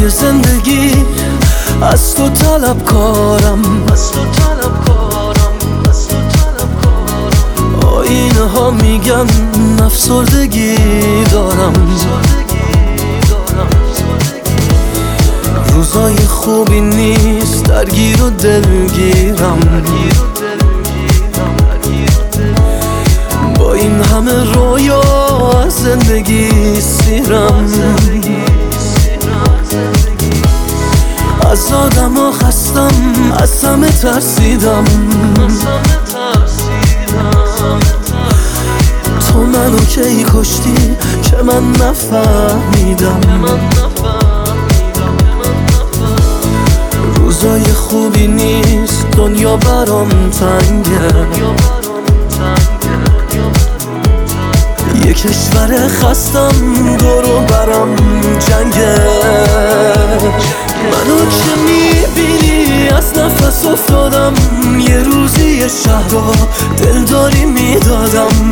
توی زندگی از تو طلبکارم، آینه ها میگن افسردگی دارم، روزای خوبی نیست درگیر و دلگیرم، با این همه رویا از زندگی سیرم، از آدم ها خستم، از همه ترسیدم، تو منو کی کشتی که من نفهمیدم، روزای خوبی نیست دنیا برام تنگه، یه کشور خستم دورو برام جنگه، منو که میبینی از نفس افتادم، یه روزی یه شهر رو دلداری میدادم،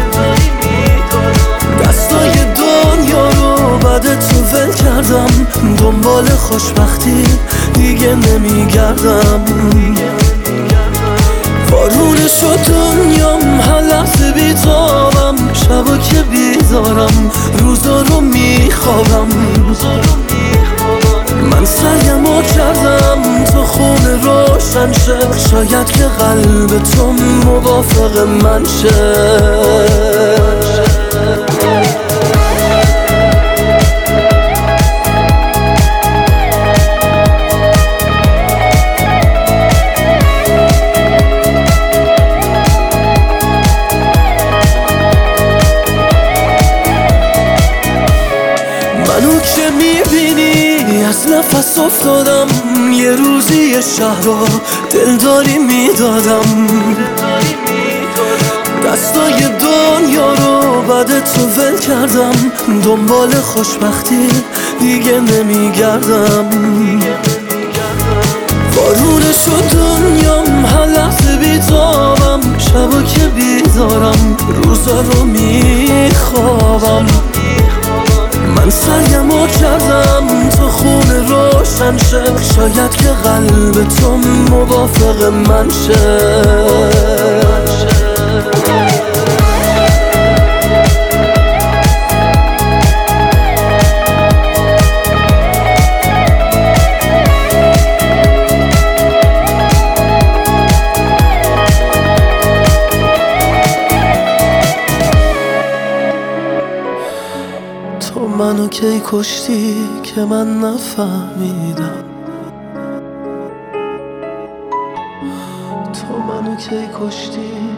دستای دنیا رو بعد تو ول کردم، دنبال خوشبختی دیگه نمیگردم، وارونه شد دنیام هر لحظه بیتابم، شبا که بیدارم روزا رو میخوابم، من سعیمو کردم تو خونه روشن شه، شاید که قلب تو موافق من شه. منو که میبینی از نفس افتادم، یه روزی یه شهر رو دلداری میدادم، دستای دنیا رو بعد تو ول کردم، دنبال خوشبختی دیگه نمیگردم، وارونه شد دنیام هر لحظه بیتابم، شبا که بیدارم روزا رو میخوابم، من سعیمو کردم تو خونه روشن شه، شاید که قلب تو موافق من شه. تو منو کی کشتی که من نفهمیدم، تو منو کی کشتی